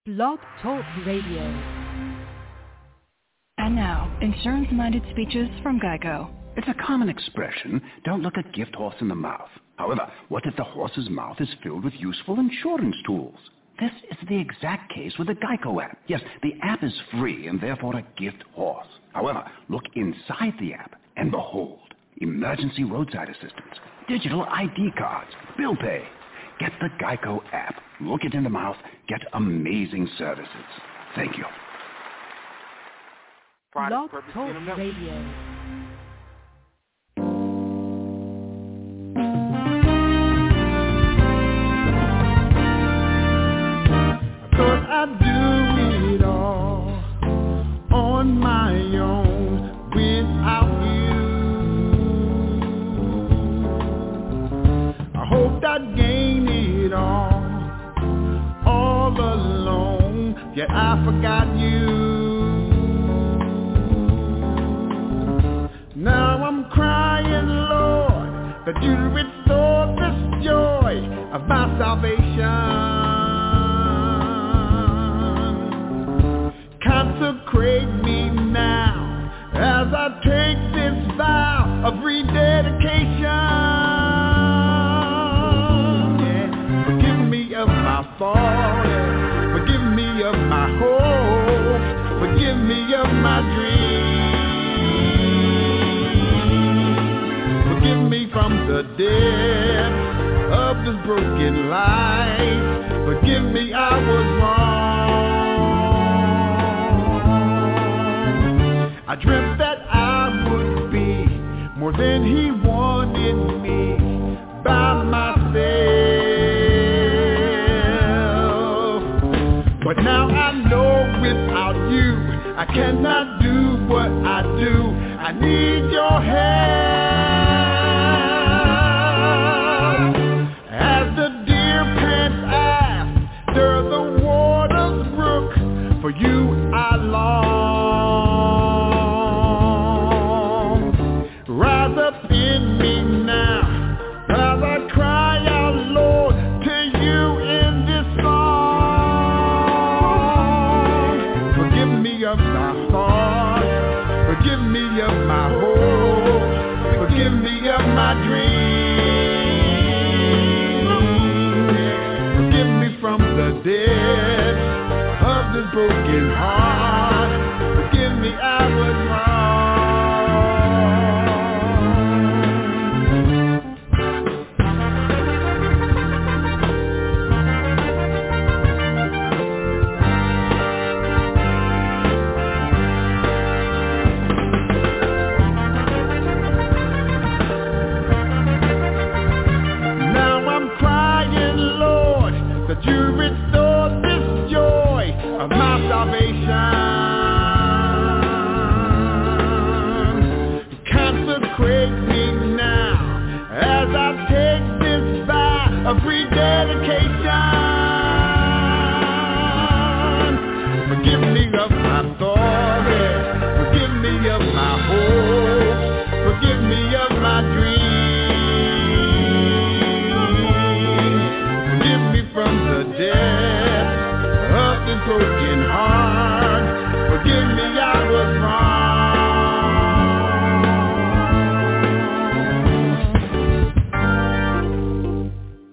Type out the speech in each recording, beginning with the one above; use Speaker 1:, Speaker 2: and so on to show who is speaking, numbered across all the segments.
Speaker 1: Blog Talk Radio.
Speaker 2: And now, insurance-minded speeches from Geico.
Speaker 3: It's a common expression, don't look a gift horse in the mouth. However, what if the horse's mouth is filled with useful insurance tools? This is the exact case with the Geico app. Yes, the app is free and therefore a gift horse. However, look inside the app and behold, emergency roadside assistance, digital ID cards, bill pay. Get the Geico app. Look it in the mouth. Get amazing services. Thank you.
Speaker 1: Blog Talk Radio.
Speaker 4: I'd do it all on my own without you. I hoped I'd gain it all alone, yet I forgot you. Now I'm crying, Lord, that you restore this joy of my salvation. Consecrate me now as I take this vow of rededication. Yeah. Forgive me of my faults, forgive me of my hopes, forgive me of my dreams. Forgive me from the depths of this broken life. Forgive me, I was wrong. I dreamt that I would be more than he wanted me by myself. But now I know without you I cannot do what I do. I need your help. As the deer pants after the water's brook, for you I long. Rise up in me now as I cry out, Lord, to you in this song. Forgive me of my thoughts, forgive me of my hopes, forgive me of my dreams. Forgive me from the depths of this broken heart. Forgive me, I was wrong. That you restore this joy of my salvation. Consecrate me now as I take this vow of rededication. Forgive me of my thoughts, forgive me of my hopes, forgive me of my dreams. From the depths of this broken heart, forgive me, I was wrong.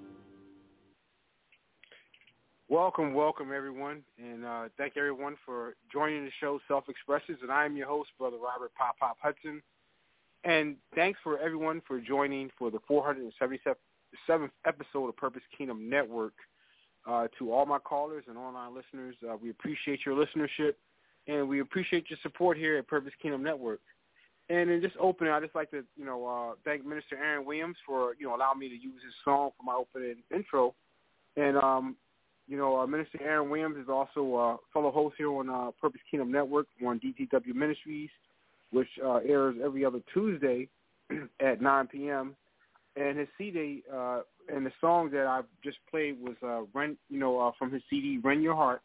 Speaker 5: Welcome everyone, and thank everyone for joining the show Self-Expressions, and I am your host, Brother Robert Pop Hudson, and thanks for everyone for joining for the 477th episode of Purpose Kingdom Network. To all my callers and online listeners, we appreciate your listenership, and we appreciate your support here at Purpose Kingdom Network. And in just opening, I'd just like to, thank Minister Aaron Williams for, allowing me to use his song for my opening intro. And, Minister Aaron Williams is also a fellow host here on Purpose Kingdom Network on DTW Ministries, which airs every other Tuesday at 9 p.m. And his CD and the song that I've just played was from his CD "Rend Your Heart,"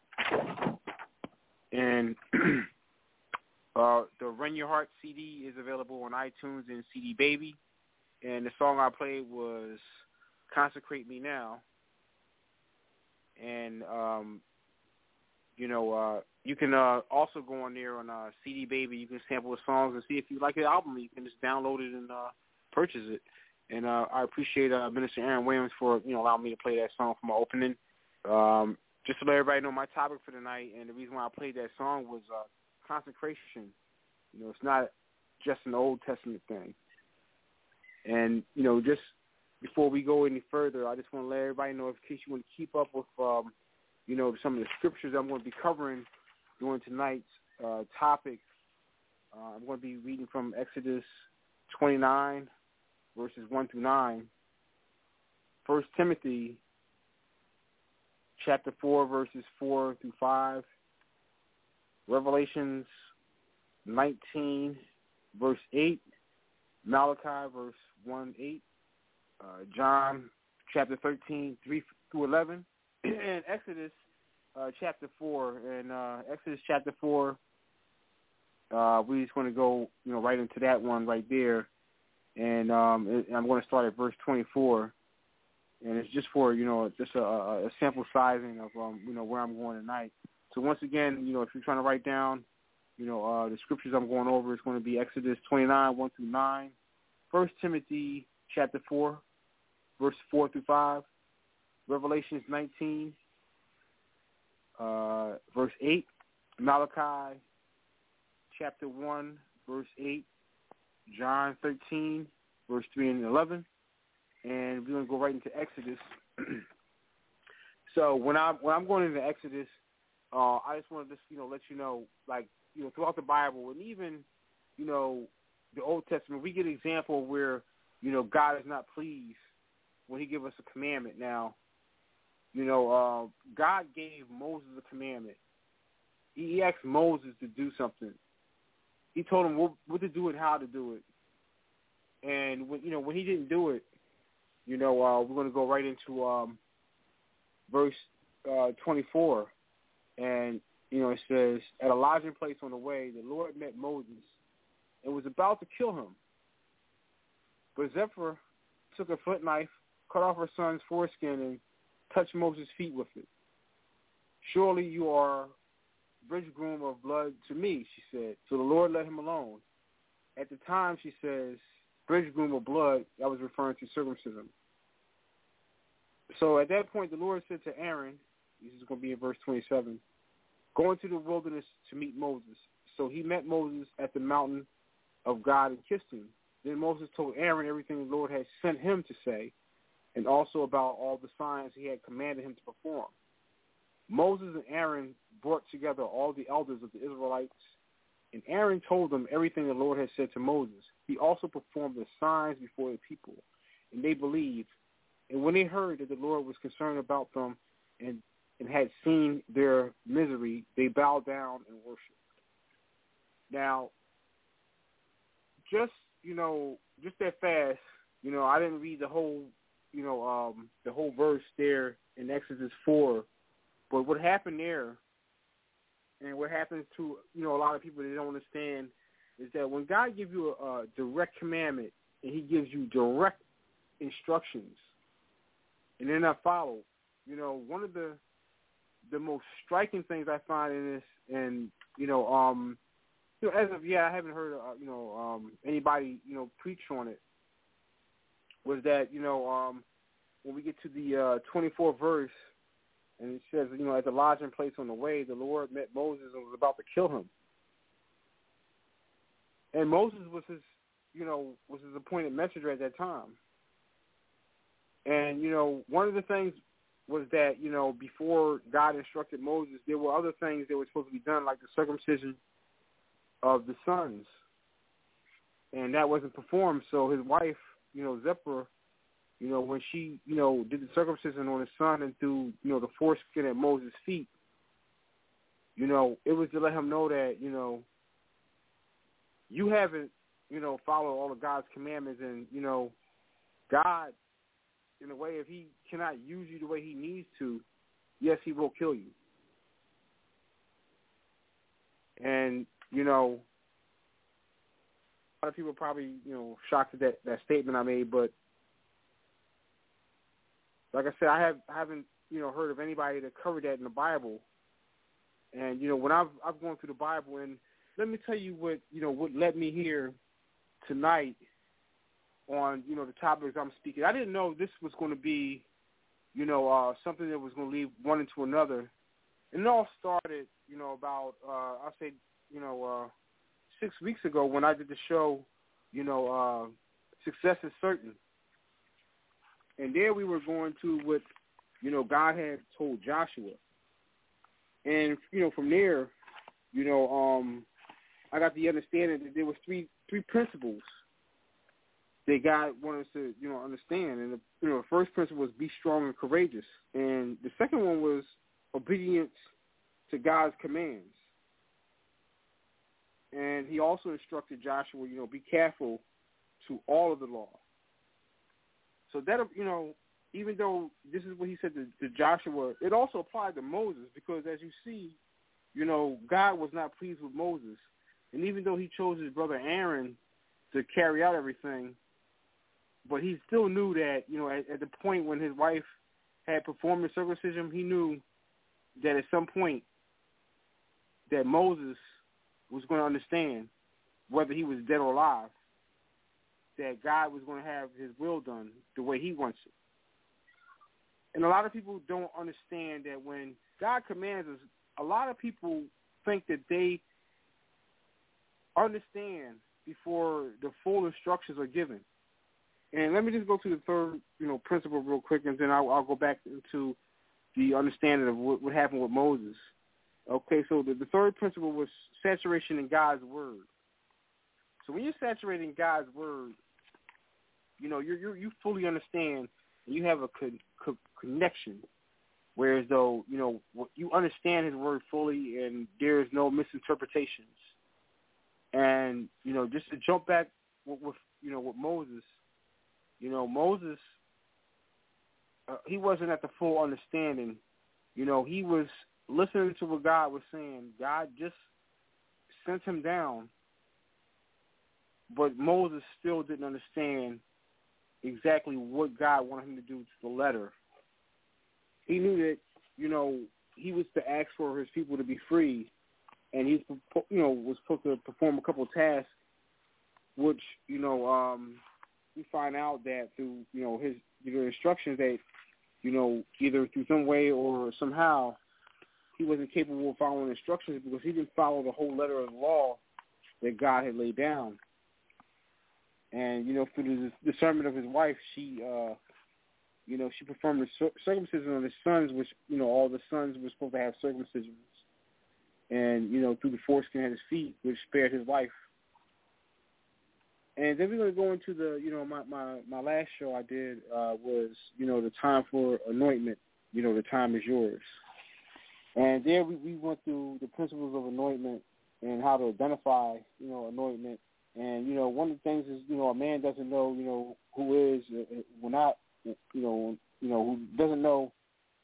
Speaker 5: and the "Rend Your Heart" CD is available on iTunes and CD Baby. And the song I played was "Consecrate Me Now." And you can also go on there on CD Baby. You can sample the songs and see if you like the album. You can just download it and purchase it. And I appreciate Minister Aaron Williams for allowing me to play that song for my opening. Just to let everybody know my topic for tonight, and the reason why I played that song was consecration. It's not just an Old Testament thing. And just before we go any further, I just want to let everybody know, in case you want to keep up with some of the scriptures I'm going to be covering during tonight's topic. I'm going to be reading from Exodus 29, verses 1 through 9. 1 Timothy chapter 4, verses 4 through 5. Revelations 19, verse 8. Malachi, verse 1-8. John chapter 13, 3 through 11. And Exodus chapter 4. And Exodus chapter 4, we're just going to go right into that one right there. And I'm going to start at verse 24. And it's just for, just a sample sizing of, where I'm going tonight. So once again, if you're trying to write down, the scriptures I'm going over, it's going to be Exodus 29, 1 through 9. 1 Timothy chapter 4, verse 4 through 5. Revelations 19, verse 8. Malachi chapter 1, verse 8. John 13, verse 3 and 11. And we're going to go right into Exodus. So when I'm going into Exodus, I just want to let you know, throughout the Bible and even, the Old Testament, we get an example where, God is not pleased when he gives us a commandment. Now, God gave Moses a commandment. He asked Moses to do something. He told him what to do and how to do it. And when he didn't do it, we're going to go right into verse 24. And, it says, at a lodging place on the way, the Lord met Moses and was about to kill him. But Zipporah took a flint knife, cut off her son's foreskin, and touched Moses' feet with it. Surely you are bridegroom of blood to me, she said. So the Lord let him alone. At the time, she says, bridegroom of blood, I was referring to circumcision. So at that point, the Lord said to Aaron, this is going to be in verse 27, go into the wilderness to meet Moses. So he met Moses at the mountain of God and kissed him. Then Moses told Aaron everything the Lord had sent him to say, and also about all the signs he had commanded him to perform. Moses and Aaron brought together all the elders of the Israelites, and Aaron told them everything the Lord had said to Moses. He also performed the signs before the people, and they believed. And when they heard that the Lord was concerned about them and had seen their misery, they bowed down and worshipped. Now, just that fast, I didn't read the whole, the whole verse there in Exodus 4. But what happened there, and what happens to, a lot of people that don't understand, is that when God gives you a direct commandment and he gives you direct instructions and they're not followed, one of the most striking things I find in this, and, as of yet, I haven't heard, anybody, preach on it, was that, when we get to the 24th verse, and it says, at the lodging place on the way, the Lord met Moses and was about to kill him. And Moses was his appointed messenger at that time. And, one of the things was that, before God instructed Moses, there were other things that were supposed to be done, like the circumcision of the sons. And that wasn't performed. So his wife, Zipporah, when she, did the circumcision on his son and threw, the foreskin at Moses' feet, it was to let him know that, you haven't, followed all of God's commandments, and, God, in a way, if he cannot use you the way he needs to, yes, he will kill you. And, a lot of people are probably, shocked at that statement I made, but like I said, I haven't, heard of anybody that covered that in the Bible. And, when I've gone through the Bible, and let me tell you what led me here tonight on, the topics I'm speaking. I didn't know this was going to be, something that was going to lead one into another. And it all started, about, I'll say, 6 weeks ago when I did the show, Success is Certain. And there we were going to what, God had told Joshua. And, from there, I got the understanding that there was three principles that God wanted us to, understand. And, the first principle was be strong and courageous. And the second one was obedience to God's commands. And he also instructed Joshua, be careful to all of the law. So that, even though this is what he said to Joshua, it also applied to Moses because, as you see, God was not pleased with Moses. And even though he chose his brother Aaron to carry out everything, but he still knew that, at the point when his wife had performed the circumcision, he knew that at some point that Moses was going to understand, whether he was dead or alive, that God was going to have his will done the way he wants it. And a lot of people don't understand that when God commands us, a lot of people think that they understand before the full instructions are given. And let me just go to the third, principle real quick, and then I'll go back into the understanding of what happened with Moses. Okay, so the third principle was saturation in God's word. So when you're saturated in God's word, you fully understand and you have a connection, whereas though, you understand his word fully and there's no misinterpretations. And, just to jump back with Moses, Moses, he wasn't at the full understanding. He was listening to what God was saying. God just sent him down, but Moses still didn't understand exactly what God wanted him to do to the letter. He knew that, he was to ask for his people to be free, and he, was supposed to perform a couple of tasks, which, we find out that through, his instructions that, either through some way or somehow, he wasn't capable of following instructions because he didn't follow the whole letter of the law that God had laid down. And, through the discernment of his wife, she performed the circumcision on his sons, which, all the sons were supposed to have circumcisions. And, through the foreskin at his feet, which spared his life. And then we're going to go into the, my last show I did was, the time for anointment, the time is yours. And there we went through the principles of anointment and how to identify, anointment. And, one of the things is, a man doesn't know, who is, who not, who doesn't know,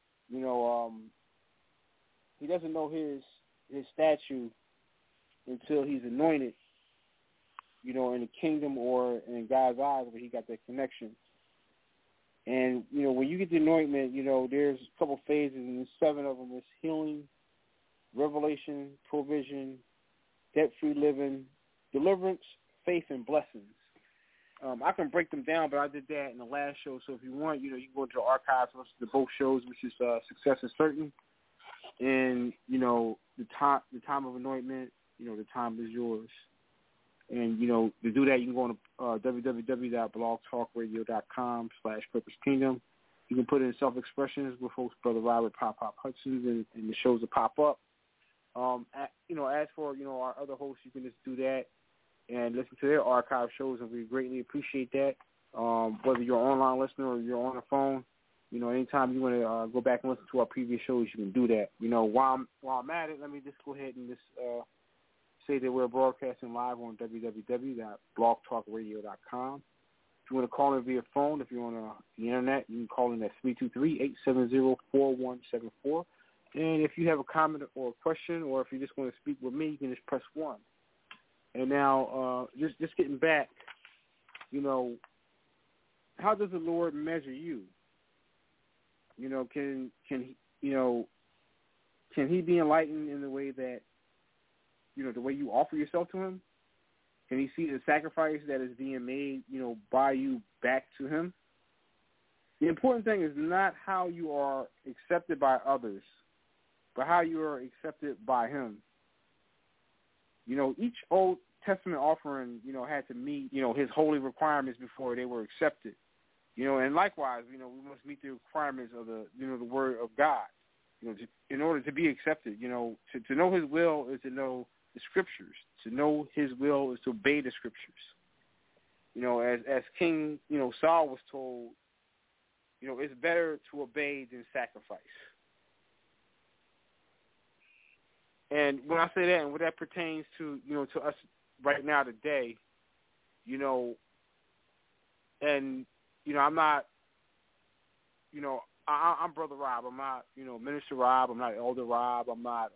Speaker 5: he doesn't know his statue until he's anointed, in the kingdom or in God's eyes where he got that connection. And, when you get the anointment, there's a couple phases, and there's 7 of them. It's healing, revelation, provision, debt-free living, deliverance, faith, and blessings. I can break them down, but I did that in the last show. So if you want, you can go to the archives and listen to both shows, which is Success is Certain, and, the time of anointment, the time is yours. And, to do that, you can go on www.blogtalkradio.com/purposekingdom. You can put in Self-Expressions with host Brother Robert Pop Hudson, and the shows will pop up. As for, our other hosts, you can just do that and listen to their archive shows, and we greatly appreciate that. Whether you're an online listener or you're on the phone, anytime you want to go back and listen to our previous shows, you can do that. While I'm at it, let me just go ahead and just say that we're broadcasting live on www.blogtalkradio.com. If you want to call in via phone, if you're on the internet, you can call in at 323-870-4174. And if you have a comment or a question, or if you just want to speak with me, you can just press 1. And now, just getting back, how does the Lord measure you? Can he be enlightened in the way that, the way you offer yourself to him? Can he see the sacrifice that is being made, by you back to him? The important thing is not how you are accepted by others, but how you are accepted by him. Each Old Testament offering, had to meet, his holy requirements before they were accepted. And likewise, we must meet the requirements of the Word of God, in order to be accepted. To know his will is to know the Scriptures. To know his will is to obey the Scriptures. As King, Saul was told, it's better to obey than sacrifice. And when I say that, and what that pertains to, to us right now today, and, I'm not, I'm Brother Rob. I'm not, Minister Rob. I'm not Elder Rob. I'm not,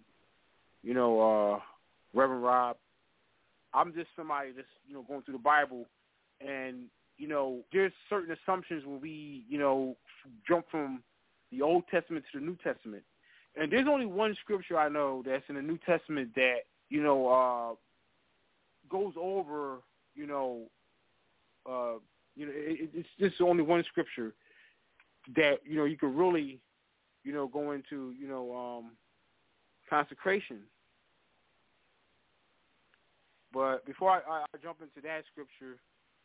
Speaker 5: Reverend Rob. I'm just somebody that's, going through the Bible. And, there's certain assumptions when we, jump from the Old Testament to the New Testament. And there's only one scripture I know that's in the New Testament that, goes over, it's just only one scripture that, you could really, go into, consecration. But before I jump into that scripture,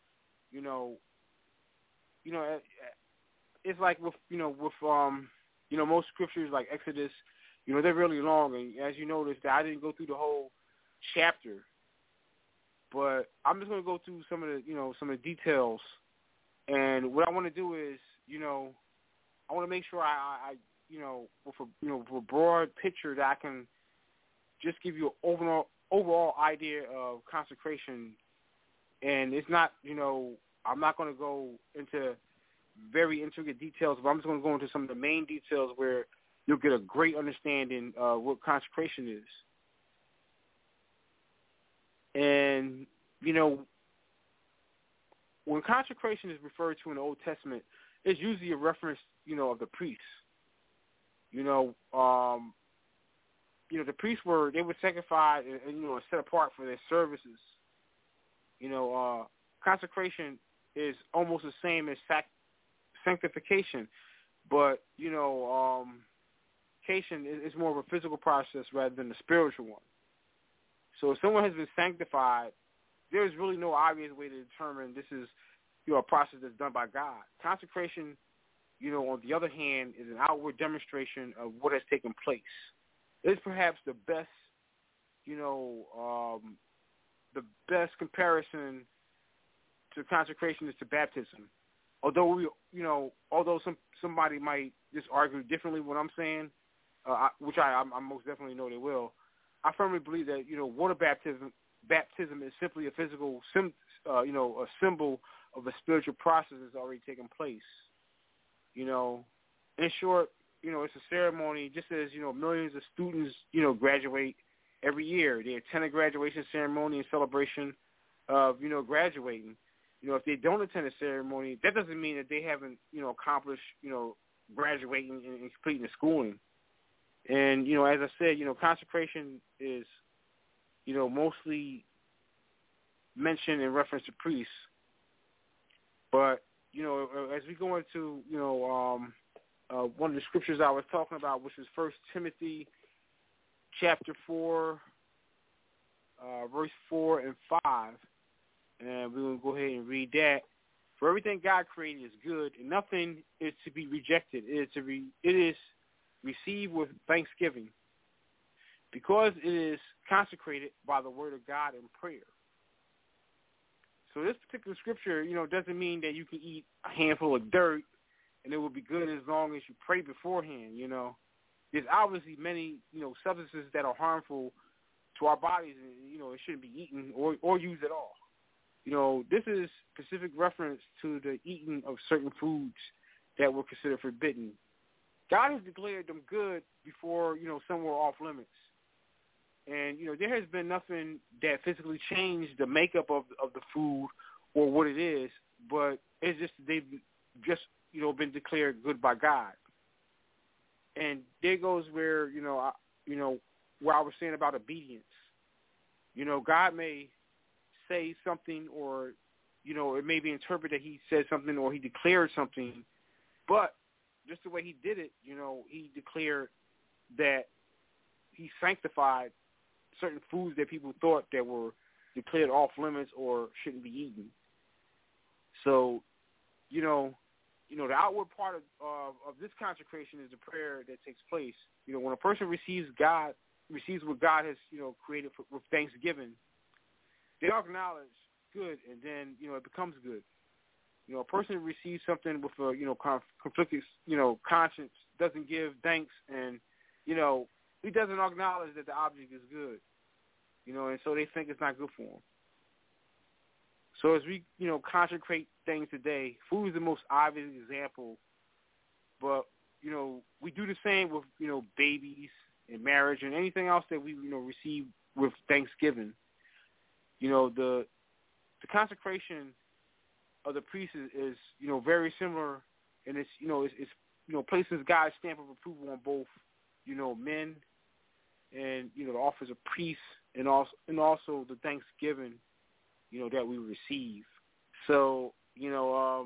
Speaker 5: it's like with most scriptures like Exodus, they're really long. And as you notice, that I didn't go through the whole chapter, but I'm just going to go through some of the details. And what I want to do is, I want to make sure I with a broad picture that I can just give you an overall idea of consecration. And it's not, I'm not going to go into very intricate details, but I'm just going to go into some of the main details where you'll get a great understanding of what consecration is. And, when consecration is referred to in the Old Testament, it's usually a reference, of the priests. The priests were sanctified and set apart for their services. Consecration is almost the same as sanctification, but sanctification is more of a physical process rather than a spiritual one. So if someone has been sanctified, there's really no obvious way to determine this is a process that's done by God. Consecration, on the other hand, is an outward demonstration of what has taken place. It's perhaps the best, the best comparison to consecration is to baptism. Although somebody might just argue differently what I'm saying, which I most definitely know they will, I firmly believe that water baptism is simply a physical, a symbol of a spiritual process that's already taken place. In short, it's a ceremony, just as millions of students graduate every year. They attend a graduation ceremony and celebration of graduating. If they don't attend a ceremony, that doesn't mean that they haven't accomplished graduating and completing the schooling. And as I said, consecration is mostly mentioned in reference to priests. But as we go into one of the scriptures I was talking about, which is 1 Timothy chapter 4, verse 4 and 5, and we're going to go ahead and read that. For everything God created is good, and nothing is to be rejected. It is received with thanksgiving, because it is consecrated by the word of God and prayer. So this particular scripture, doesn't mean that you can eat a handful of dirt and it will be good as long as you pray beforehand. There's obviously many, substances that are harmful to our bodies, and it shouldn't be eaten or used at all. This is specific reference to the eating of certain foods that were considered forbidden. God has declared them good before, some were off limits. And, there has been nothing that physically changed the makeup of the food or what it is, but it's just they've just, been declared good by God. And there goes where, where I was saying about obedience. You know, God may say something, or, you know, it may be interpreted that he said something or he declared something, but just the way he did it, you know, he declared that he sanctified certain foods that people thought that were declared off limits or shouldn't be eaten. So, you know, the outward part of this consecration is the prayer that takes place. You know, when a person receives what God has, you know, created with thanksgiving, they acknowledge good, and then, you know, it becomes good. You know, a person who receives something with a, you know, conflicted, you know, conscience, doesn't give thanks, and, you know, he doesn't acknowledge that the object is good. You know, and so they think it's not good for them. So as we, you know, consecrate things today, food is the most obvious example, but, you know, we do the same with, you know, babies and marriage and anything else that we, you know, receive with Thanksgiving. You know, the consecration of the priest is, you know, very similar, and it's, you know, places God's stamp of approval on both, you know, men and, you know, the office of priests, and also the Thanksgiving, you know, that we receive. So, you know,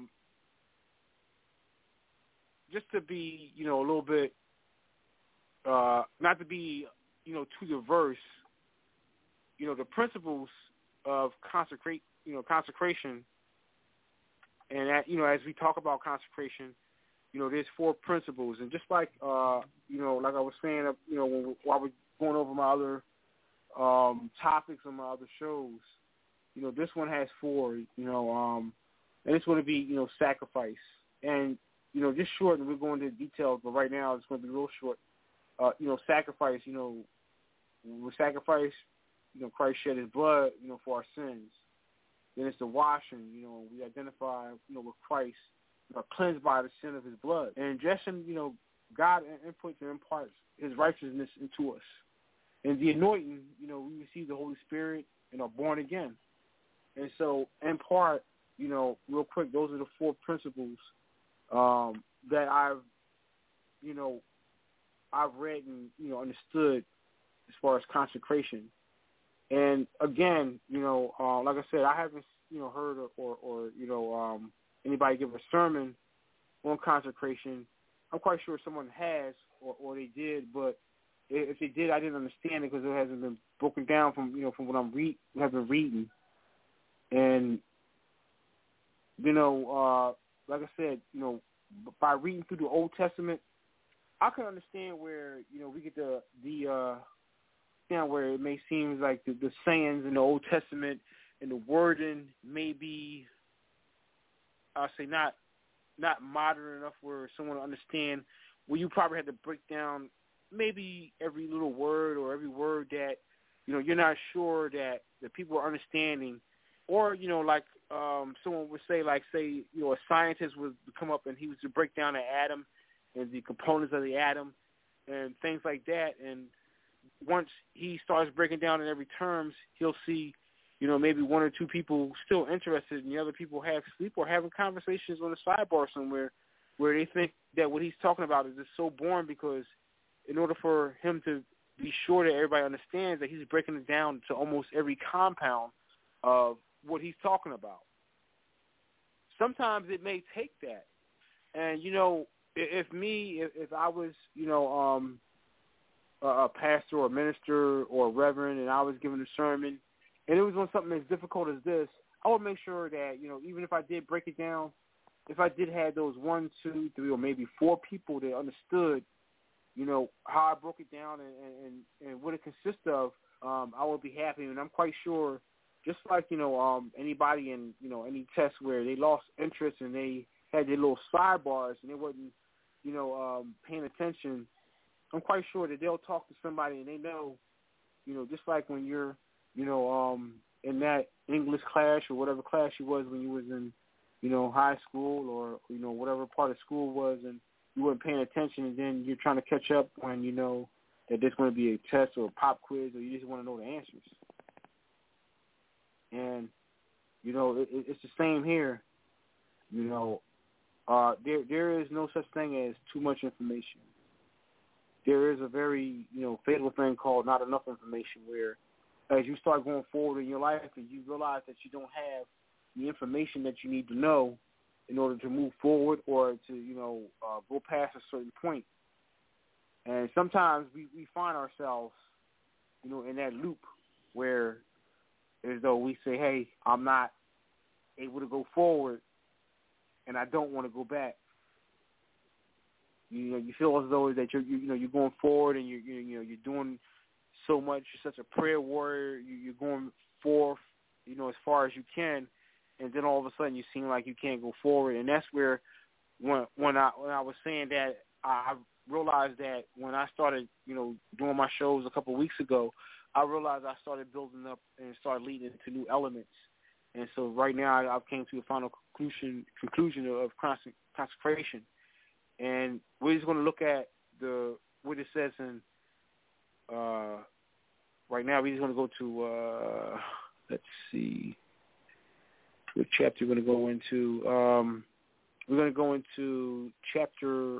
Speaker 5: just to be, you know, a little bit, not to be, you know, too diverse, you know, the principles of consecration, and that, you know, as we talk about consecration, you know, there's 4 principles, and just like, you know, like I was saying, you know, while we're going over my other topics on my other shows, you know, this one has 4, you know, and it's going to be, you know, sacrifice. And, you know, just short, and we're going into details, but right now it's going to be real short. You know, sacrifice, you know, with sacrifice, you know, Christ shed his blood, you know, for our sins. Then it's the washing, you know, we identify, you know, with Christ, you know, cleansed by the sin of his blood. And ingestion, you know, God inputs and imparts his righteousness into us. And the anointing, you know, we receive the Holy Spirit and are born again. And so, in part, you know, real quick, those are the 4 principles that I've read and, you know, understood as far as consecration. And again, you know, like I said, I haven't, you know, heard or you know, anybody give a sermon on consecration. I'm quite sure someone has or they did, but if they did, I didn't understand it because it hasn't been broken down from, you know, from what I've been reading. And, you know, like I said, you know, by reading through the Old Testament, I can understand where, you know, we get the you know, where it may seem like the sayings in the Old Testament and the wording may be, I'll say, not modern enough where someone will understand, where you probably had to break down maybe every little word or every word that, you know, you're not sure that the people are understanding. Or, you know, like someone would say, you know, a scientist would come up and he was to break down the atom and the components of the atom and things like that. And once he starts breaking down in every terms, he'll see, you know, maybe 1 or 2 people still interested, and the other people half asleep or having conversations on the sidebar somewhere where they think that what he's talking about is just so boring, because in order for him to be sure that everybody understands, that he's breaking it down to almost every compound of what he's talking about. Sometimes it may take that. And, you know, if I was, you know, a pastor or a minister or a reverend, and I was giving a sermon, and it was on something as difficult as this, I would make sure that, you know, even if I did break it down, if I did have those 1, 2, 3, or maybe 4 people that understood, you know, how I broke it down and what it consists of, I would be happy. And I'm quite sure, just like, you know, anybody in, you know, any test where they lost interest and they had their little sidebars and they wasn't, you know, paying attention, I'm quite sure that they'll talk to somebody and they know, you know, just like when you're, you know, in that English class or whatever class you was when you was in, you know, high school or, you know, whatever part of school was, and you weren't paying attention, and then you're trying to catch up when you know that there's going to be a test or a pop quiz, or you just want to know the answers. And, you know, it's the same here. You know, there is no such thing as too much information. there is a very, fatal thing called not enough information, where as you start going forward in your life and you realize that you don't have the information that you need to know in order to move forward or to, go past a certain point. And sometimes we find ourselves, in that loop where as though we say, hey, I'm not able to go forward and I don't want to go back. You feel as though that you're going forward and you're doing so much. You're such a prayer warrior. You're going forth, as far as you can, and then all of a sudden you seem like you can't go forward. And that's where when I was saying that, I realized that when I started, doing my shows a couple of weeks ago, I realized I started building up and started leading into new elements. And so right now I've came to a final conclusion of consecration. And we're just going to look at what it says in, right now we're just going to go to, let's see, what chapter we're going to go into. We're going to go into chapter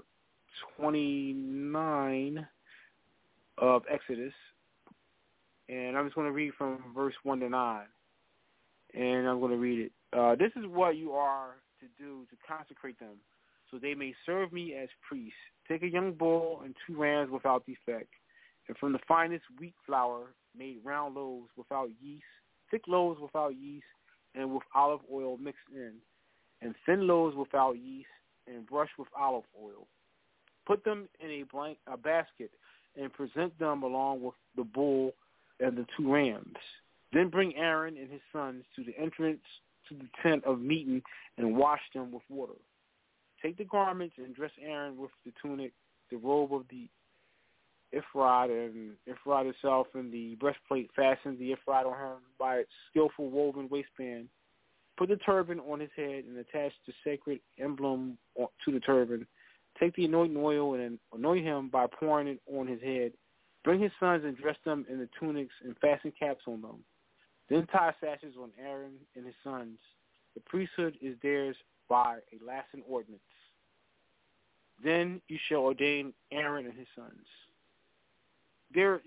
Speaker 5: 29 of Exodus. And I'm just going to read from verse 1 to 9. And I'm going to read it. This is what you are to do to consecrate them, so they may serve me as priests. Take a young bull and 2 rams without defect, and from the finest wheat flour made round loaves without yeast, thick loaves without yeast, and with olive oil mixed in, and thin loaves without yeast, and brushed with olive oil. Put them in a basket, and present them along with the bull and the 2 rams. Then bring Aaron and his sons to the entrance to the tent of meeting and wash them with water. Take the garments and dress Aaron with the tunic, the robe of the ephod, and ephod itself, and the breastplate. Fasten the ephod on him by its skillful woven waistband. Put the turban on his head and attach the sacred emblem to the turban. Take the anointing oil and anoint him by pouring it on his head. Bring his sons and dress them in the tunics and fasten caps on them. Then tie sashes on Aaron and his sons. The priesthood is theirs by a lasting ordinance. Then you shall ordain Aaron and his sons. There's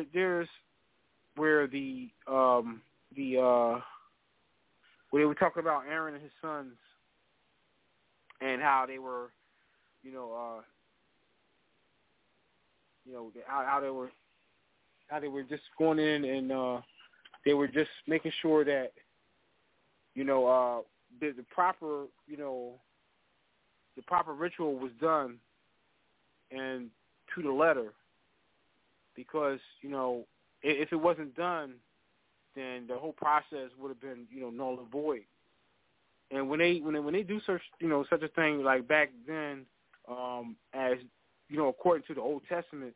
Speaker 5: where where they were talking about Aaron and his sons and how they were, how they were just going in and they were just making sure that the proper ritual was done and to the letter, because if it wasn't done, then the whole process would have been null and void. And when they do such a thing like back then, as according to the Old Testament,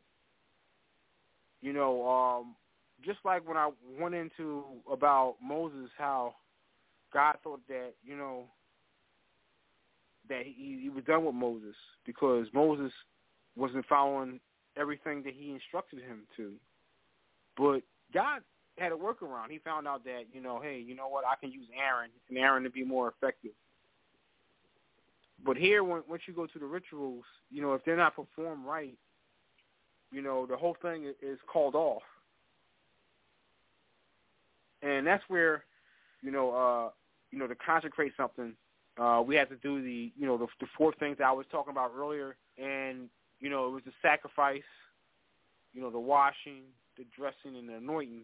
Speaker 5: just like when I went into about Moses, how God thought that that he was done with Moses because Moses wasn't following everything that he instructed him to. But God had a workaround. He found out that, hey, you know what, I can use Aaron to be more effective. But here, once you go to the rituals, if they're not performed right, the whole thing is called off. And that's where, to consecrate something, we have to do the 4 things that I was talking about earlier. And, it was the sacrifice, the washing, the dressing, and the anointing.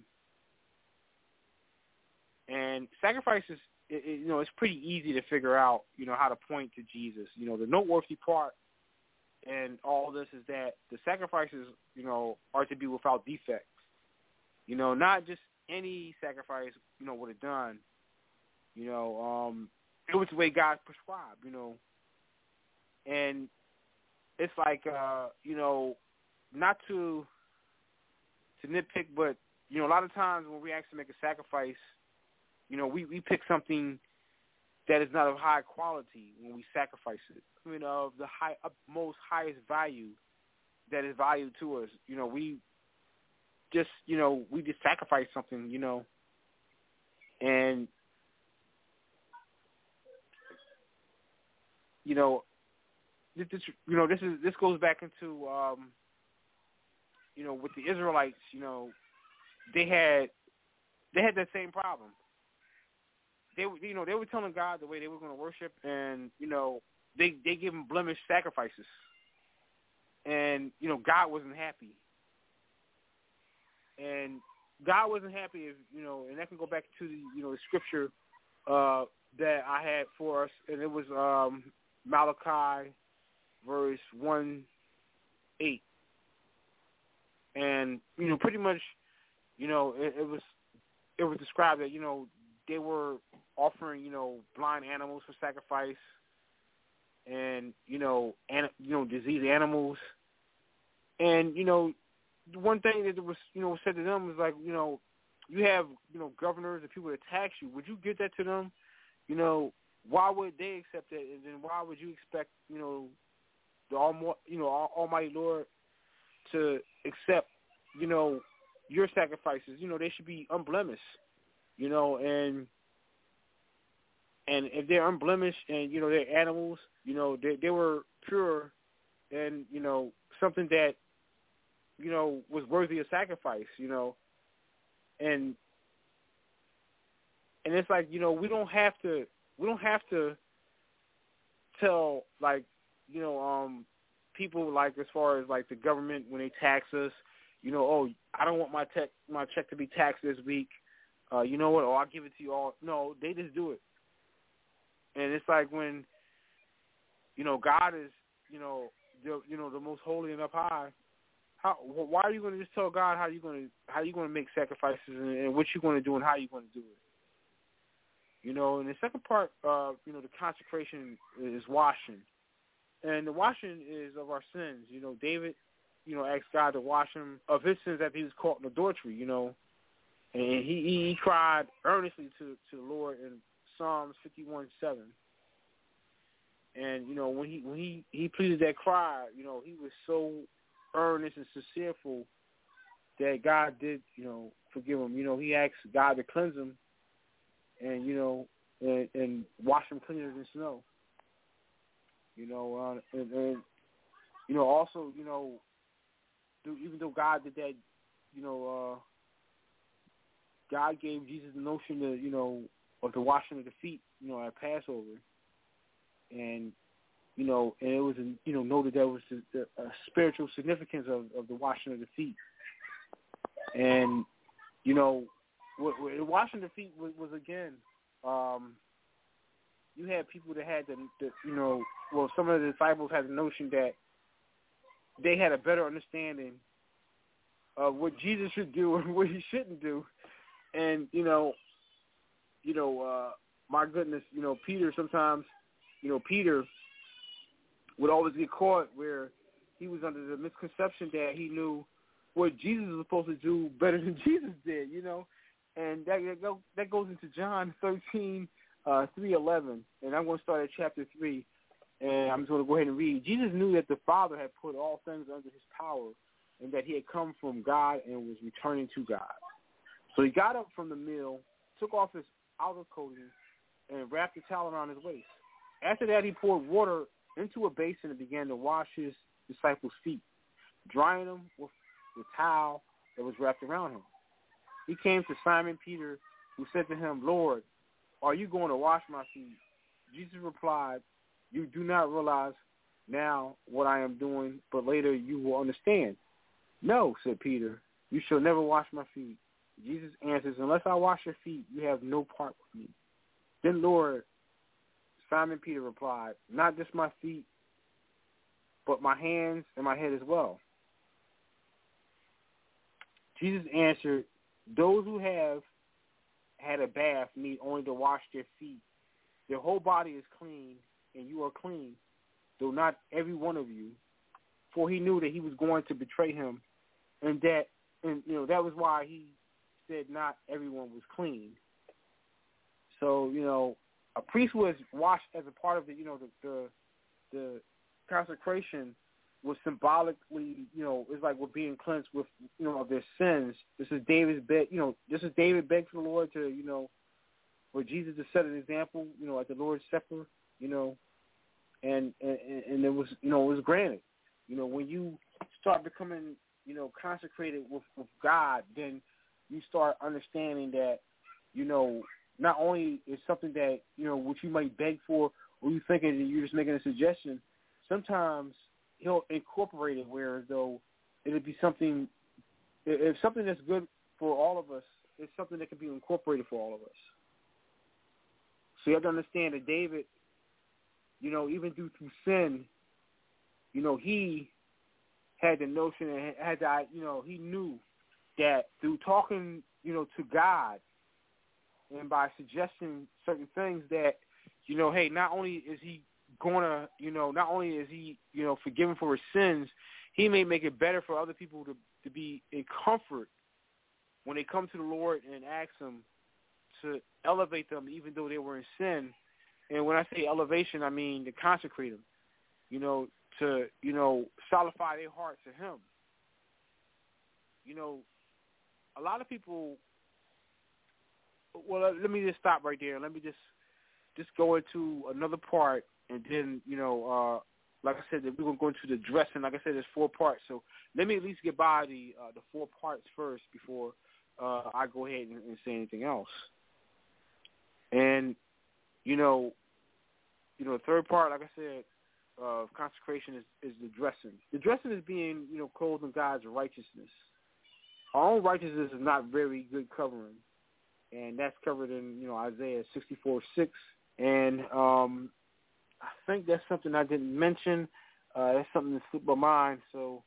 Speaker 5: And sacrifice is, it's pretty easy to figure out, how to point to Jesus. The noteworthy part and all this is that the sacrifices, are to be without defects. Not just any sacrifice, would have done. It was the way God prescribed, And it's like, not to nitpick, but, a lot of times when we actually make a sacrifice, we pick something that is not of high quality when we sacrifice it. Of the most highest value that is valued to us. We just sacrifice something, and this goes back into with the Israelites, they had that same problem. They were telling God the way they were going to worship, and they give him blemished sacrifices, and God wasn't happy, and God wasn't happy if and that can go back to the scripture that I had for us, and it was Malachi verse 1:8, and pretty much it was described that they were offering blind animals for sacrifice, and diseased animals, and the one thing that was said to them was like you have governors and people that tax you. Would you give that to them? Why would they accept it, and then why would you expect the Almighty Lord to accept your sacrifices? They should be unblemished, and if they're unblemished and they're animals, they were pure and something that was worthy of sacrifice, and it's like we don't have to tell people like as far as like the government when they tax us, oh, I don't want my check to be taxed this week. You know what? Oh, I'll give it to you all. No, they just do it. And it's like when God is the most holy and up high. Why are you going to just tell God how you're going to make sacrifices and what you're going to do and how you're going to do it? And the second part, the consecration is washing, and the washing is of our sins. David, asked God to wash him of his sins after he was caught in adultery. And he cried earnestly to the Lord in Psalms 51:7. And when he pleaded that cry, he was so earnest and sincereful that God did forgive him. He asked God to cleanse him and and wash him cleaner than snow. And also even though God did that, God gave Jesus the notion to of the washing of the feet, at Passover, and and it was noted that was the spiritual significance of the washing of the feet, and washing the feet was again, you had people that had some of the disciples had the notion that they had a better understanding of what Jesus should do and what he shouldn't do, and my goodness, Peter sometimes, Peter would always get caught where he was under the misconception that he knew what Jesus was supposed to do better than Jesus did, and that goes into John 13, 3:11, and I'm going to start at chapter 3, and I'm just going to go ahead and read. Jesus knew that the Father had put all things under his power, and that he had come from God and was returning to God. So he got up from the meal, took off his outer clothing, and wrapped a towel around his waist. After that, he poured water into a basin and began to wash his disciples' feet, drying them with the towel that was wrapped around him. He came to Simon Peter, who said to him, "Lord, are you going to wash my feet?" Jesus replied, "You do not realize now what I am doing, but later you will understand." "No," said Peter, "you shall never wash my feet." Jesus answers, "Unless I wash your feet, you have no part with me." "Then, Lord," Simon Peter replied, "not just my feet, but my hands and my head as well." Jesus answered, "Those who have had a bath need only to wash their feet. Their whole body is clean, and you are clean, though not every one of you." For he knew that he was going to betray him, and that was why he said not everyone was clean. So, a priest was washed as a part of the consecration was symbolically, it's like we're being cleansed with, of their sins. This is David begged for the Lord to, for Jesus to set an example, at the Lord's Supper, and it was, it was granted. When you start becoming consecrated with God, then you start understanding that, not only is something that, what you might beg for, or you thinking that you're just making a suggestion, sometimes he'll incorporate it where though it'll be something, if something that's good for all of us, it's something that can be incorporated for all of us. So you have to understand that David, even through sin, he had the notion and had that, he knew that through talking, to God and by suggesting certain things that, hey, not only is he gonna, not only is he, forgiven for his sins, he may make it better for other people to be in comfort when they come to the Lord and ask him to elevate them even though they were in sin. And when I say elevation, I mean to consecrate them, to, solidify their heart to him. A lot of people, well, let me just stop right there. Let me just go into another part, and then, like I said, we're going to go into the dressing. Like I said, there's 4 parts. So let me at least get by the 4 parts first before I go ahead and say anything else. And, the third part, like I said, of consecration is the dressing. The dressing is being, clothed in God's righteousness. Our own righteousness is not very good covering, and that's covered in, Isaiah 64:6. And I think that's something I didn't mention. That's something that slipped my mind. So,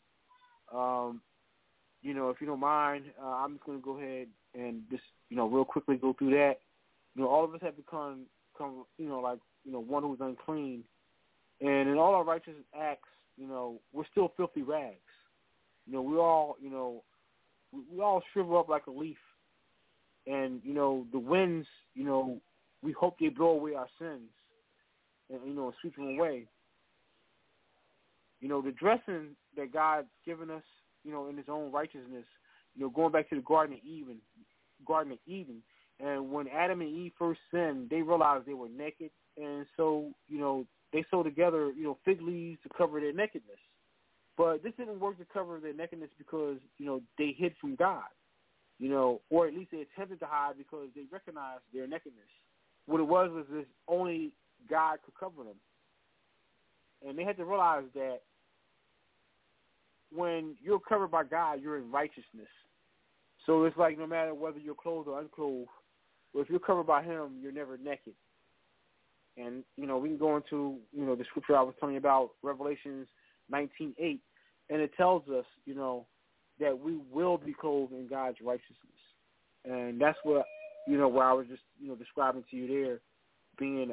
Speaker 5: if you don't mind, I'm just going to go ahead and just, real quickly go through that. All of us have become one who's unclean. And in all our righteous acts, we're still filthy rags. We all shrivel up like a leaf. And, the winds, we hope they blow away our sins and, sweep them away. The dressing that God's given us, in his own righteousness, going back to the Garden of Eden, and when Adam and Eve first sinned, they realized they were naked, and so, they sewed together, fig leaves to cover their nakedness. But this didn't work to cover their nakedness because, they hid from God, or at least they attempted to hide because they recognized their nakedness. What it was this only God could cover them. And they had to realize that when you're covered by God, you're in righteousness. So it's like no matter whether you're clothed or unclothed, well, if you're covered by him, you're never naked. And, we can go into, the scripture I was telling you about, Revelations 19:8, and it tells us, that we will be clothed in God's righteousness. And that's what, where I was just, describing to you there, being,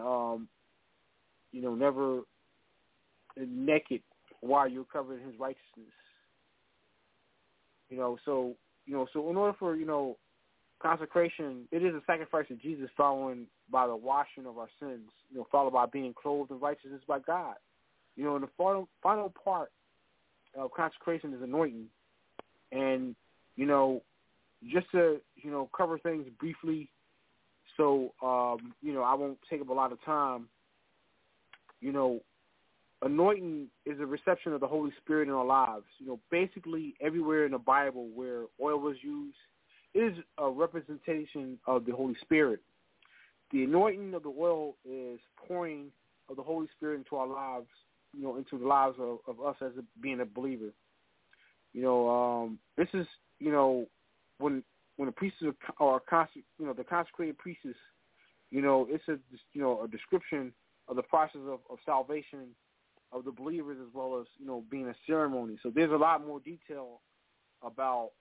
Speaker 5: never naked while you're covered in his righteousness. So in order for, consecration, it is a sacrifice of Jesus following by the washing of our sins, followed by being clothed in righteousness by God. And the final part of consecration is anointing. And, just to, cover things briefly so, I won't take up a lot of time, anointing is a reception of the Holy Spirit in our lives. Basically everywhere in the Bible where oil was used is a representation of the Holy Spirit. The anointing of the oil is pouring of the Holy Spirit into our lives, into the lives of us as being a believer. This is, when the priests are the consecrated priests, it's a description of the process of salvation of the believers as well as, being a ceremony. So there's a lot more detail about,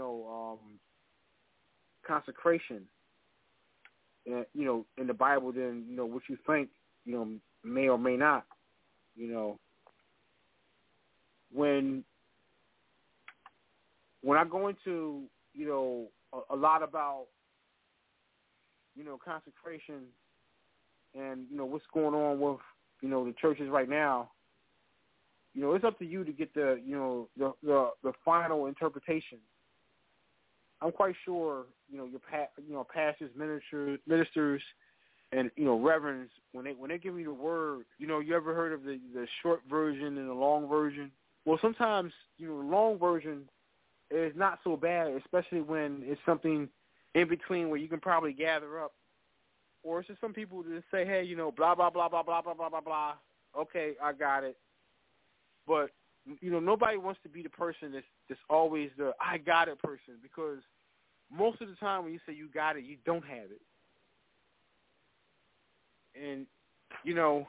Speaker 5: consecration, in the Bible than, what you think, may or may not, When I go into, a lot about, consecration and, what's going on with, the churches right now, it's up to you to get the final interpretation. I'm quite sure, your pastors, ministers, and reverends, when they give you the word, you ever heard of the short version and the long version? Well, sometimes the long version is not so bad, especially when it's something in between where you can probably gather up. Or it's just some people that say, hey, you know, blah, blah, blah, blah, blah, blah, blah, blah, blah. Okay, I got it. But, you know, nobody wants to be the person that's always the I got it person, because most of the time when you say you got it, you don't have it. And, you know,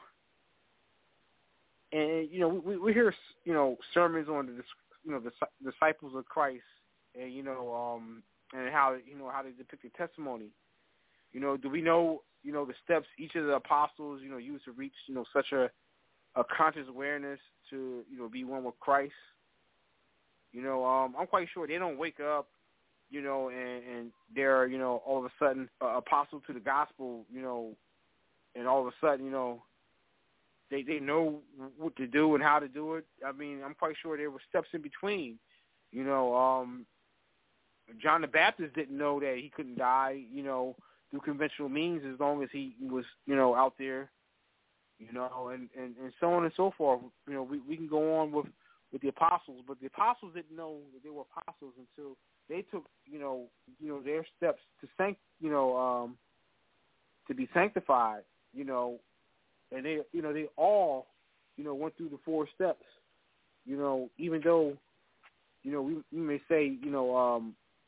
Speaker 5: we hear, you know, sermons on the disciples of Christ, and, you know, and how they depict their testimony. You know, do we know, you know, the steps each of the apostles, you know, used to reach, you know, such a conscious awareness to, you know, be one with Christ? You know, I'm quite sure they don't wake up, you know, and they're, you know, all of a sudden apostle to the gospel, you know, and all of a sudden, you know, they know what to do and how to do it. I mean, I'm quite sure there were steps in between. You know, John the Baptist didn't know that he couldn't die, you know, through conventional means as long as he was, you know, out there, you know, and so on and so forth. You know, we can go on with the apostles, but the apostles didn't know that they were apostles until they took, you know, their steps to to be sanctified, you know, and they, you know, they all, you know, went through the 4 steps, you know, even though, you know, we may say, you know,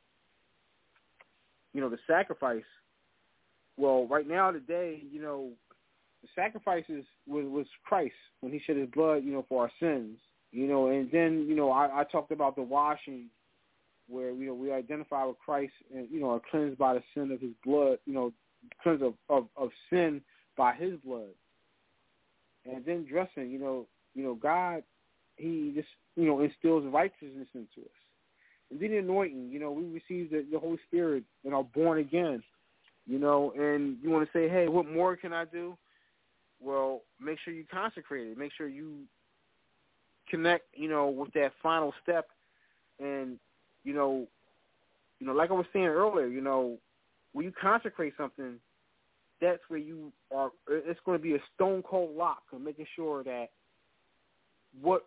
Speaker 5: the sacrifice. Well, right now today, you know, the sacrifices was Christ when he shed his blood, you know, for our sins, you know, and then, you know, I talked about the washing where, you know, we identify with Christ and, you know, are cleansed by the sin of his blood, you know, cleansed of sin by his blood. And then dressing, you know, God, he just, you know, instills righteousness into us. And then the anointing, you know, we receive the Holy Spirit and are born again, you know, and you want to say, hey, what more can I do? Well, make sure you consecrate it. Make sure you connect, you know, with that final step. And, you know, like I was saying earlier, you know, when you consecrate something, that's where you are. It's going to be a stone cold lock of making sure that what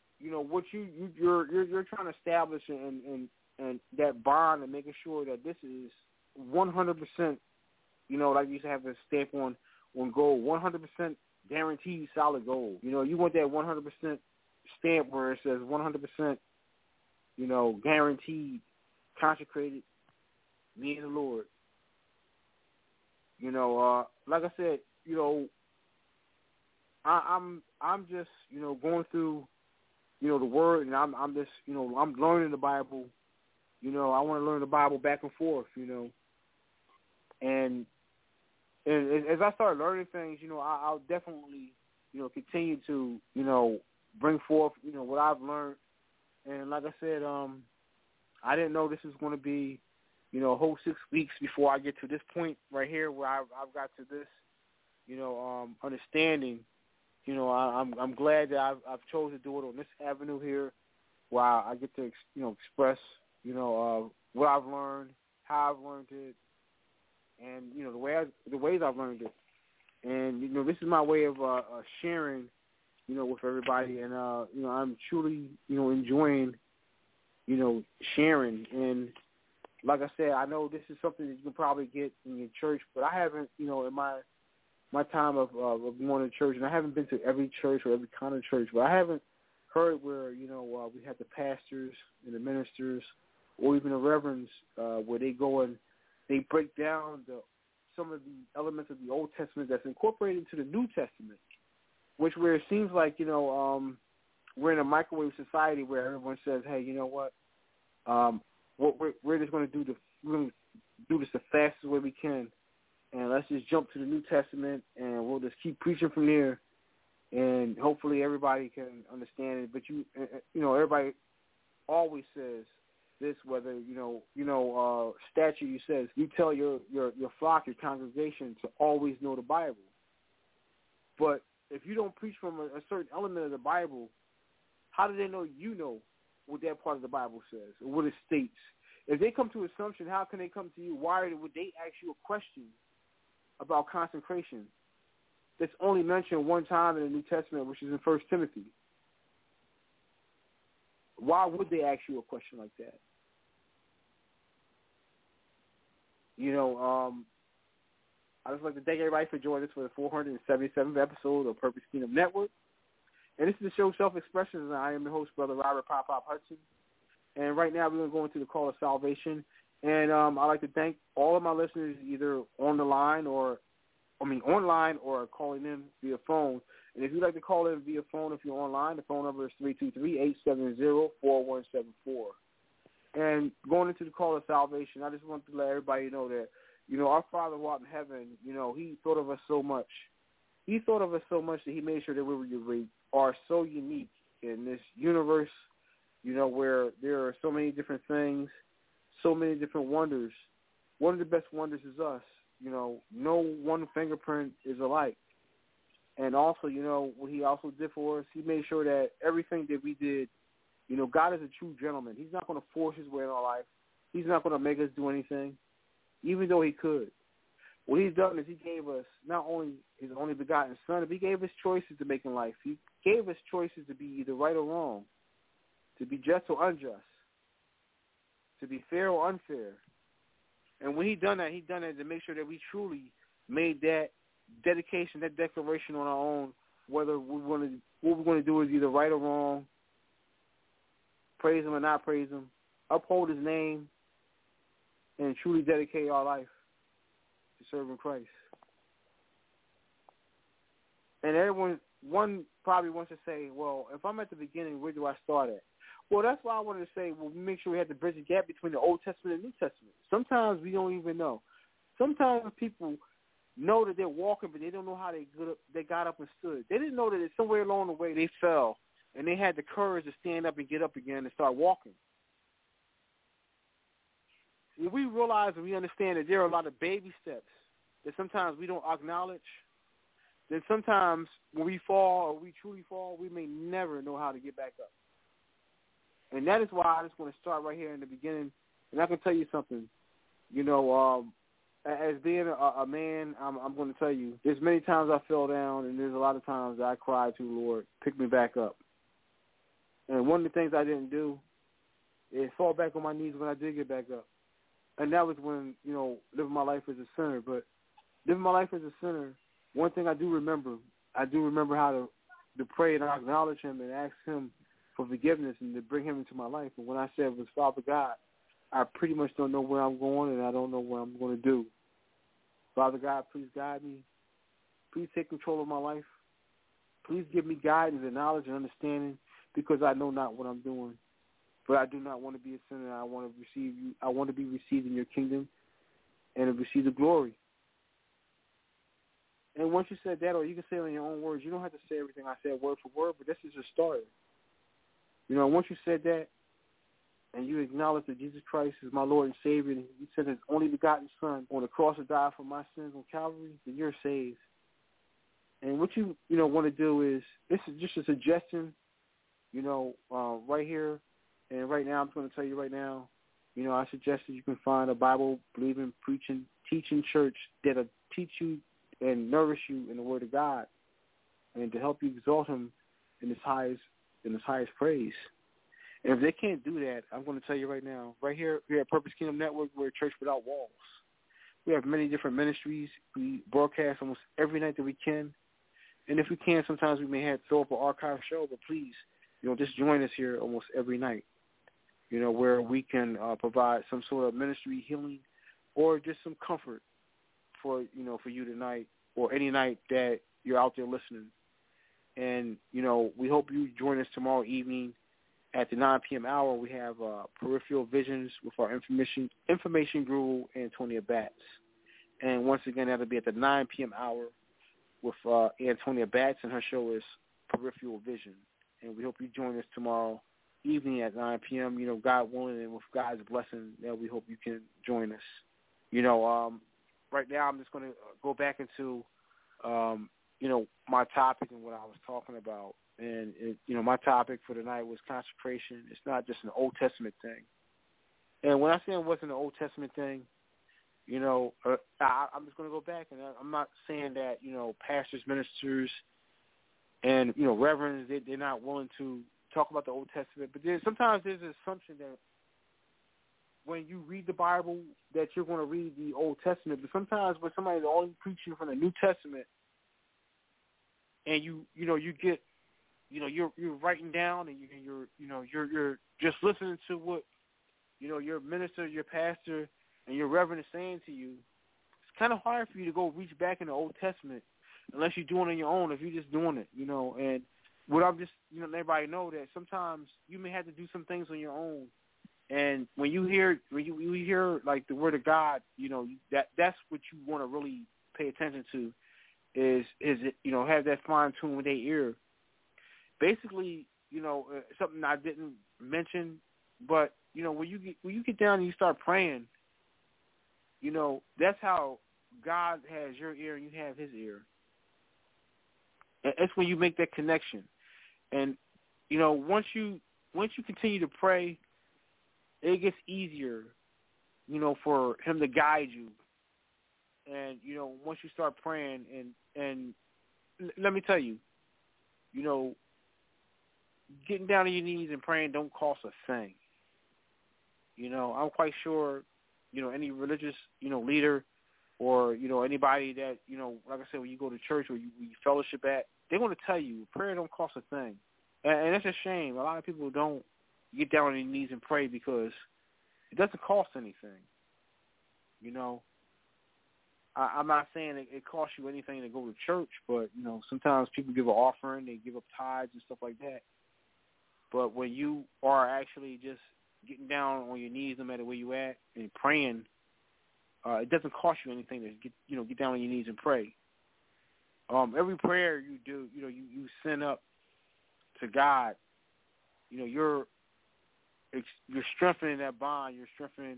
Speaker 5: you're trying to establish and that bond and making sure that this is 100%. You know, like you used to have a stamp on gold, 100% guaranteed solid gold. You know, you want that 100% stamp where it says 100%. You know, guaranteed, consecrated, me and the Lord. You know, like I said, you know, I'm just, you know, going through, you know, the Word, and I'm just, you know, I'm learning the Bible. You know, I want to learn the Bible back and forth. You know, and as I start learning things, you know, I'll definitely, you know, continue to, you know, bring forth, you know, what I've learned. And like I said, I didn't know this was going to be, you know, a whole 6 weeks before I get to this point right here where I've got to this, you know, understanding. You know, I'm glad that I've chosen to do it on this avenue here, where I get to, you know, express, you know, what I've learned, how I've learned it, and, you know, the ways I've learned it. And, you know, this is my way of sharing, you know, with everybody. And, you know, I'm truly, you know, enjoying, you know, sharing. And like I said, I know this is something that you can probably get in your church, but I haven't, you know, in my time of going to church, and I haven't been to every church or every kind of church, but I haven't heard where, you know, we have the pastors and the ministers or even the reverends where they go and they break down some of the elements of the Old Testament that's incorporated into the New Testament, where it seems like, you know, we're in a microwave society where everyone says, hey, you know what, we're just going to do this the fastest way we can, and let's just jump to the New Testament, and we'll just keep preaching from there, and hopefully everybody can understand it. But you know, everybody always says this, whether statute you says you tell your flock, your congregation to always know the Bible. But if you don't preach from a certain element of the Bible, how do they know you know what that part of the Bible says or what it states? If they come to assumption, how can they come to you? Why would they ask you a question about consecration that's only mentioned one time in the New Testament, which is in 1 Timothy? Why would they ask you a question like that? I just like to thank everybody for joining us for the 477th episode of Purpose Kingdom Network. And this is the show Self-Expressions, and I am your host, Brother Robert Pop Hudson. And right now we're going to go into the call of salvation. And I'd like to thank all of my listeners either online or calling in via phone. And if you'd like to call in via phone, if you're online, the phone number is 323-870-4174. And going into the call of salvation, I just want to let everybody know that, our Father who art in heaven, he thought of us so much. He thought of us so much that he made sure that we are so unique in this universe, where there are so many different things, so many different wonders. One of the best wonders is us. No one fingerprint is alike. And also, what he also did for us, he made sure that everything that we did, God is a true gentleman. He's not going to force his way in our life. He's not going to make us do anything, even though he could. What he's done is he gave us not only his only begotten son, but he gave us choices to make in life. He gave us choices to be either right or wrong, to be just or unjust, to be fair or unfair. And when he done that to make sure that we truly made that dedication, that declaration on our own, whether what we're going to do is either right or wrong, praise him or not praise him, uphold his name, and truly dedicate our life to serving Christ. And one probably wants to say, well, if I'm at the beginning, where do I start at? Well, that's why I wanted to say, well, make sure we have to bridge the gap between the Old Testament and New Testament. Sometimes we don't even know. Sometimes people know that they're walking, but they don't know how they got up and stood. They didn't know that somewhere along the way they fell, and they had the courage to stand up and get up again and start walking. If we realize and we understand that there are a lot of baby steps that sometimes we don't acknowledge, then sometimes when we fall or we truly fall, we may never know how to get back up. And that is why I just want to start right here in the beginning. And I can tell you something, as being a man, I'm going to tell you, there's many times I fell down, and there's a lot of times that I cried to the Lord, pick me back up. And one of the things I didn't do is fall back on my knees when I did get back up. And that was when, living my life as a sinner. But living my life as a sinner, one thing I do remember how to pray and acknowledge him and ask him for forgiveness and to bring him into my life. And when I said it was Father God, I pretty much don't know where I'm going and I don't know what I'm going to do. Father God, please guide me. Please take control of my life. Please give me guidance and knowledge and understanding because I know not what I'm doing. But I do not want to be a sinner. I want to receive you. I want to be received in your kingdom and to receive the glory. And once you said that, or you can say it in your own words, you don't have to say everything I said word for word, but this is a start. Once you said that and you acknowledge that Jesus Christ is my Lord and Savior, and he sent his only begotten Son on the cross to die for my sins on Calvary, then you're saved. And what you want to do is, this is just a suggestion, right here. And right now, I'm going to tell you right now, I suggest that you can find a Bible-believing, preaching, teaching church that'll teach you and nourish you in the Word of God and to help you exalt him in his highest praise. And if they can't do that, I'm going to tell you right now, right here at Purpose Kingdom Network, we're a church without walls. We have many different ministries. We broadcast almost every night that we can. And if we can, sometimes we may have to throw up an archive show, but please, just join us here almost every night, where we can provide some sort of ministry healing or just some comfort for you tonight or any night that you're out there listening. And, we hope you join us tomorrow evening at the 9 p.m. hour. We have Peripheral Visions with our information guru, Antonia Batts. And once again, that'll be at the 9 p.m. hour with Antonia Batts, and her show is Peripheral Vision. And we hope you join us tomorrow evening at 9 p.m., God willing, and with God's blessing, we hope you can join us. Right now I'm just going to go back into, my topic and what I was talking about. And, my topic for tonight was consecration. It's not just an Old Testament thing. And when I say it wasn't an Old Testament thing, I'm just going to go back, and I'm not saying that, pastors, ministers, and, reverends, they're not willing to talk about the Old Testament. But sometimes there's an assumption that when you read the Bible that you're going to read the Old Testament, but sometimes when somebody's only preaching from the New Testament, and you're writing down and you're just listening to what your minister, your pastor, and your reverend is saying to you. It's kind of hard for you to go reach back in the Old Testament unless you're doing it on your own. If you're just doing it, and what I'm just letting everybody know that sometimes you may have to do some things on your own. And when you hear like the word of God, that's what you want to really pay attention to. Is it have that fine tune with their ear. Basically, something I didn't mention, but when you get down and you start praying, that's how God has your ear and you have His ear. And that's when you make that connection. And once you continue to pray, it gets easier, for Him to guide you. And once you start praying, and let me tell you, getting down on your knees and praying don't cost a thing. I'm quite sure, any religious, leader or, anybody that, like I said, when you go to church or you fellowship at, they're going to tell you prayer don't cost a thing. And that's a shame. A lot of people don't get down on their knees and pray because it doesn't cost anything. I'm not saying it costs you anything to go to church, but, sometimes people give an offering, they give up tithes and stuff like that. But when you are actually just getting down on your knees, no matter where you at, and praying, it doesn't cost you anything to get down on your knees and pray. Every prayer you do, you send up to God. You're strengthening that bond. You're strengthening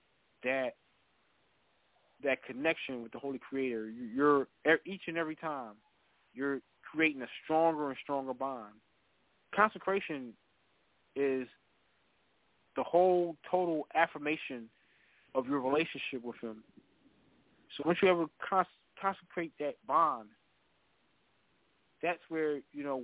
Speaker 5: that connection with the Holy Creator. You're each and every time you're creating a stronger and stronger bond. Consecration is the whole total affirmation of your relationship with Him. So once you ever consecrate that bond, that's where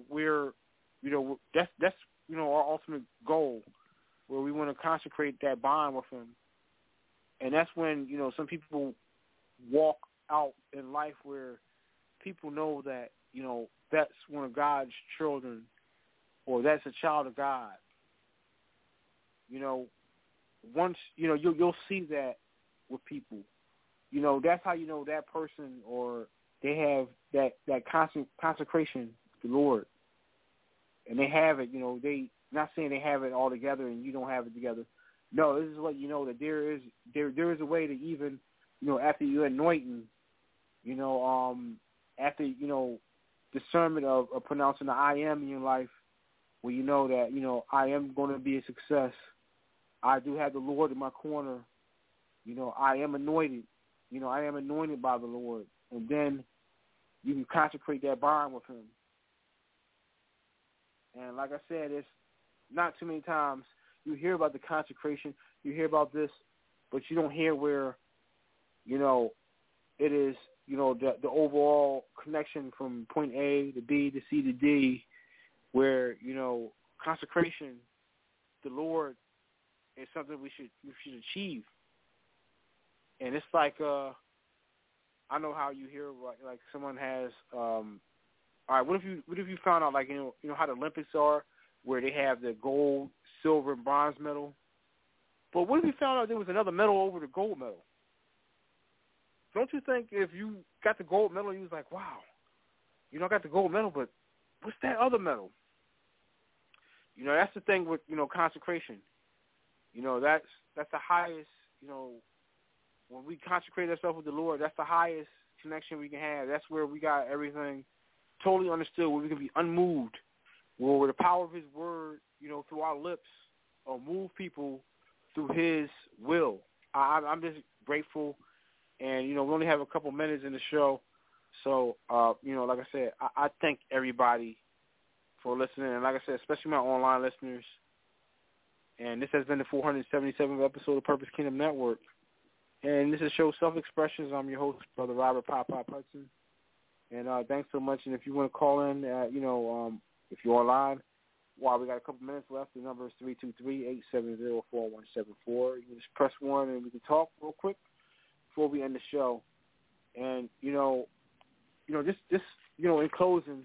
Speaker 5: that's our ultimate goal, where we want to consecrate that bond with Him. And that's when some people walk out in life where people know that that's one of God's children, or that's a child of God. Once you'll see that with people. That's how that person, or they have that consecration to the Lord, and they have it. They not saying they have it all together and you don't have it together. No, this is what that there is a way to even after you anointing, after discernment of pronouncing the I am in your life, where that I am going to be a success. I do have the Lord in my corner. I am anointed. I am anointed by the Lord. And then you can consecrate that bond with Him. And like I said, it's not too many times you hear about the consecration, you hear about this, but you don't hear where, it is, the overall connection from point A to B to C to D, where, consecration, the Lord, is something we should achieve. And it's like, I know how you hear like someone has, all right, what if you found out, like, how the Olympics are, where they have the gold, silver, and bronze medal? But what if you found out there was another medal over the gold medal? Don't you think if you got the gold medal, you was like, wow, I got the gold medal, but what's that other medal? That's the thing with, consecration. That's the highest, when we consecrate ourselves with the Lord, that's the highest connection we can have. That's where we got everything totally understood, where we can be unmoved, where the power of His word, through our lips, or move people through His will. I'm just grateful. And, we only have a couple minutes in the show. So, like I said, I thank everybody for listening. And like I said, especially my online listeners. And this has been the 477th episode of Purpose Kingdom Network. And this is Show Self-Expressions. I'm your host, Brother Robert Pop Hudson. And thanks so much. And if you want to call in, if you're online, while we got a couple minutes left, the number is 323-870-4174. You can just press 1 and we can talk real quick before we end the show. And, just in closing,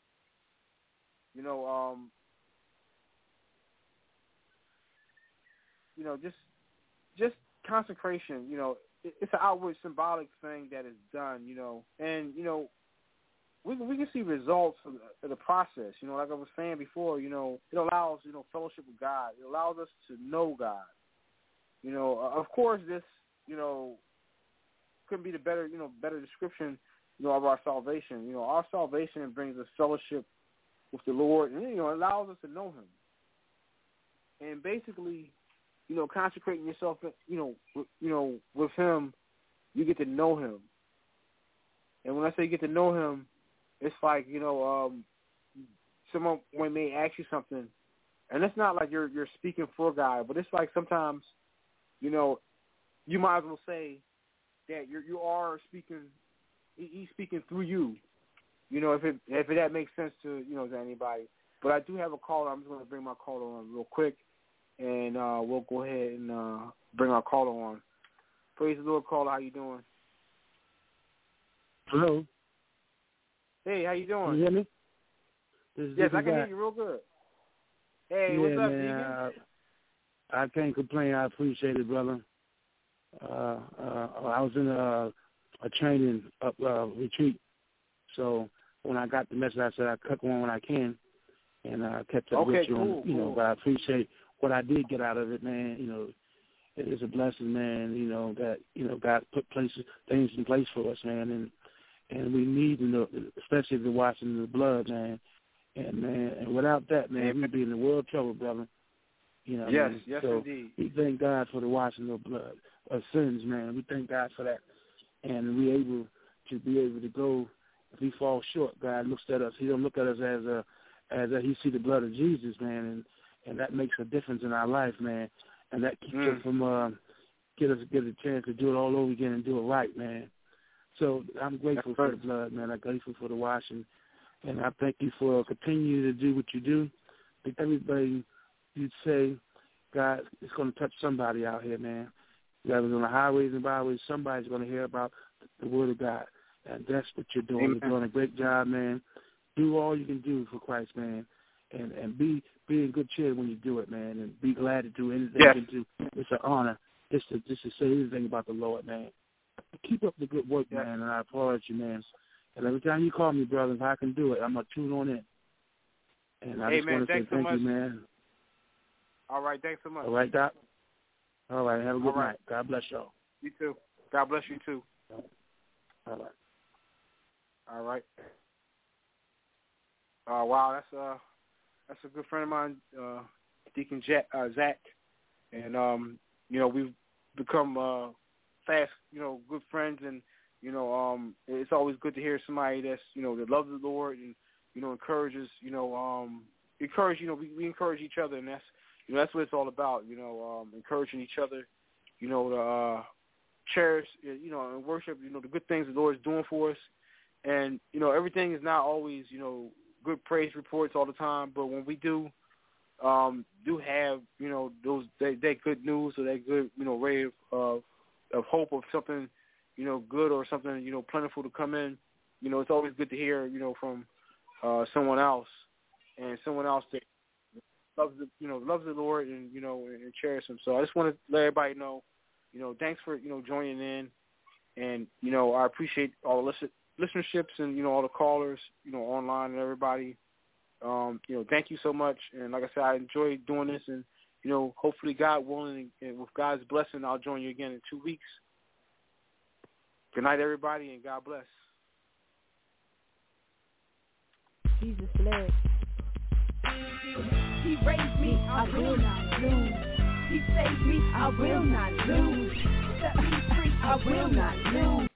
Speaker 5: just consecration, it's an outward symbolic thing that is done, and, we can see results of the process, like I was saying before, it allows, fellowship with God. It allows us to know God. Of course, this, couldn't be the better description, of our salvation. Our salvation brings us fellowship with the Lord, and, it allows us to know Him. And basically, consecrating yourself, with Him, you get to know Him. And when I say get to know Him, it's like, someone may ask you something, and it's not like you're speaking for God, but it's like sometimes, you might as well say that you are speaking. He's speaking through you, if that makes sense to to anybody. But I do have a caller. I'm just going to bring my caller on real quick, and we'll go ahead and bring our caller on. Praise the Lord, caller. How you doing?
Speaker 6: Hello.
Speaker 5: Hey, how you doing?
Speaker 6: Can you hear me?
Speaker 5: Yes, I can hear you real good. Hey, what's up,
Speaker 6: man? I can't complain. I appreciate it, brother. I was in a training retreat, so when I got the message, I said I cut one when I can, and I kept up with you.
Speaker 5: Cool,
Speaker 6: cool. But I appreciate what I did get out of it, man. It is a blessing, man. That God put things in place for us, man, and we need to know, especially the washing of the blood, man. And without that, man, we'd be in the world of trouble, brother.
Speaker 5: Yes,
Speaker 6: so
Speaker 5: indeed.
Speaker 6: We thank God for the washing of blood of sins, man. We thank God for that, and we able to go. If we fall short, God looks at us. He don't look at us as He see the blood of Jesus, man, and that makes a difference in our life, man. And that keeps us from get a chance to do it all over again and do it right, man. So I'm grateful for the blood, man. I'm grateful for the washing. And I thank you for continuing to do what you do. Like everybody, you'd say, God, it's going to touch somebody out here, man. Whether it's on the highways and byways, somebody's going to hear about the Word of God. And that's what you're doing.
Speaker 5: Amen.
Speaker 6: You're doing a great job, man. Do all you can do for Christ, man. And be in good cheer when you do it, man. And be glad to do anything you can do. It's an honor just to say anything about the Lord, man. Keep up the good work, man, and I applaud you, man. And every time you call me, brother, if I can do it, I'm going to tune on in. And I just want to say thank you, man.
Speaker 5: All right, thanks so much.
Speaker 6: All right, Doc? All right, have a good night. God bless y'all.
Speaker 5: You too. God bless you, too.
Speaker 6: All right.
Speaker 5: All right. Wow, that's a good friend of mine, Deacon Zach. And, we've become fast, good friends, and, it's always good to hear somebody that's, that loves the Lord and, encourages, we encourage each other, and that's what it's all about, encouraging each other, to cherish, and worship, the good things the Lord is doing for us. And, everything is not always, good praise reports all the time, but when we do have, those that good news or that good, ray of hope of something, good or something, plentiful to come in, it's always good to hear, from someone else, and someone else that loves the Lord and, and cherishes Him. So I just want to let everybody know, thanks for, joining in, and, I appreciate all the listenerships and, all the callers, online and everybody. Thank you so much. And like I said, I enjoyed doing this, and, hopefully God willing and with God's blessing, I'll join you again in 2 weeks. Good night, everybody, and God bless.
Speaker 1: Jesus bless.
Speaker 7: He raised me, I will not lose. He saved me, I will not lose. Set me free, I will not lose.